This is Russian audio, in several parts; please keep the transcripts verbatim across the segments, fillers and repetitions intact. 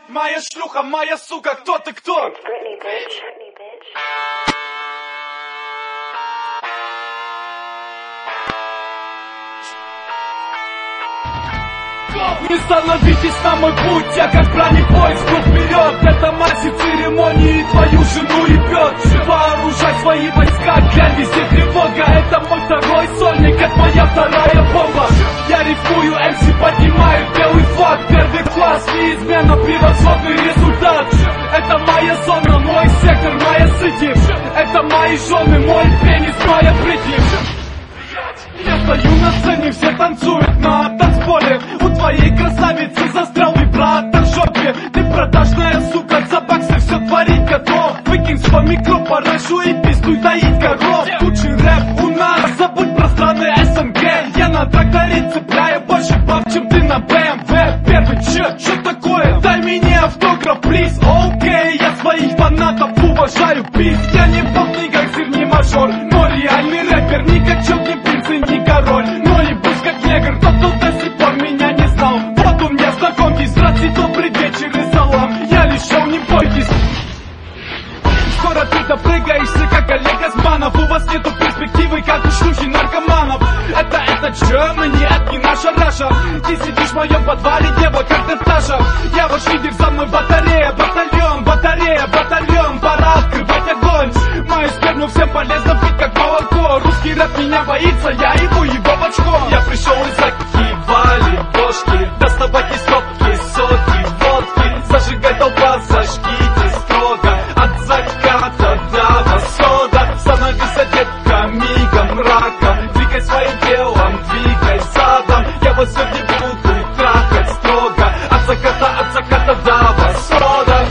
Моя шлюха, моя сука, кто ты, кто? Britney, bitch. Britney, bitch. Не становитесь на мой путь, я как бронепоезд, иду вперед. Это массе церемонии, твою жену ебет. Вооружай свои войска, глянь, везде тревога. Это мой второй сольник, это моя вторая бомба. Я рифмую, эм си поднимают белый флаг. Первый класс, неизменно превосходный результат. Это моя зона, мой сектор, моя сити. Это мои жены, мой пенис, моя Бритни. Я стою на сцене, все танцуют на танцполе. У твоей красавицы застрял вибратор в жопе. Ты продажная сука, за баксы все творить готов. Выкинь свой микро пораньше и пиздуй доить коров. Лучший рэп у нас, забудь про страны эс эн гэ. Я на тракторе цепляю больше баб, чем ты на бэ эм вэ. Первый, че, че такое? Дай мне автограф, плиз, окей. Я своих фанатов уважаю, пиз. Я не бог, ни гангстер, ни мажор, но реальный рэпер, ни качок, ни принц, ни король. Но ебусь как негр, тот, кто до сих пор меня не знал. Вот у меня знакомьтесь, здравствуйте, добрый вечер и салам. Я лишел, не бойтесь. Скоро ты допрыгаешься, как Олег Османов. У вас нету перспективы, как у шлюхи наркоманов. Это, это Germany, это не наша Раша. Ты сидишь в моем подвале, дева, как Насташа. Я ваш лидер, за мной батарея, батальон, батарея, батальон. Пора открывать огонь. Мою сперму всем полезно пить, как молоко. Русский рэп меня боится, я ебу его в очко. Я пришел из закивали бошки, доставать из стопки соки, водки. Зажигай толпа, зажгите строго. От заката до восхода становись детка мигом раком. Двигай своим телом, двигай задом. Я вас сегодня буду трахать строго. От заката, от заката до восхода.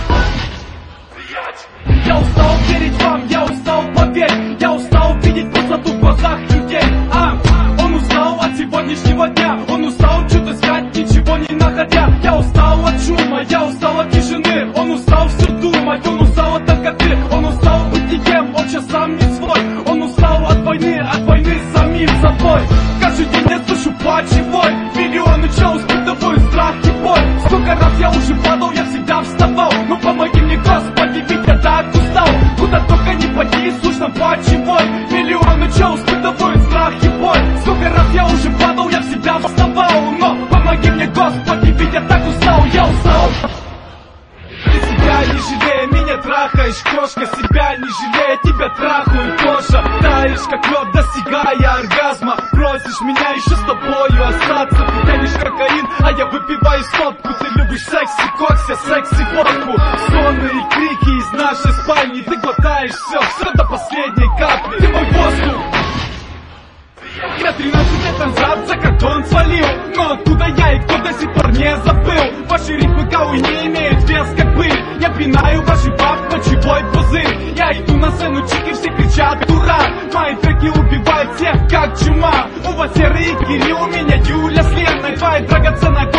Я устал верить вам, я устал поверить. Я устал видеть пустоту в глазах людей. А, он устал от сегодняшнего дня. Он устал что-то искать, ничего не находя. Я устал от шума, я устал от тишины. Он устал все думать, он устал от наркоты. Он устал быть никем, он сейчас сам не свой. Он устал от войны, от войны с самим собой. Каждый день я слышу плач и вой. Миллионы чел испытывают страх и боль. Сколько раз я уже падал, я всегда вставал. Ну помоги мне, Господи, ведь я так устал. Куда только не поди, слышно плач и вой. Миллионы чел испытывают страх и боль. Сколько раз я уже падал, я всегда вставал. Но помоги мне, Господи, ведь я так устал, я устал. Ты себя не жалея, меня трахаешь, крошка. Себя не жалея, тебя трахаю тоже. Таешь, как лед, достигая оргазма. Просишь меня еще с тобою остаться. Ты тянешь кокаин, а я выпиваю сотку. Ты любишь секси, кокся, секси, водку. Стоны и крики из нашей спальни. Ты глотаешь все, все до последней капли. Ты мой воздух. Я тринадцать лет назад за кордон свалил. Но откуда я и кто до сих пор не забыл. Ваши ритмы кауи не имеют вес как пыль. Я пинаю ваши баб, мочевой пузырь. Я иду на сцену, чики все кричат дурак. Мои треки убивают всех как чума. У вас серые гири, у меня Юля с Леной. Твоя драгоценная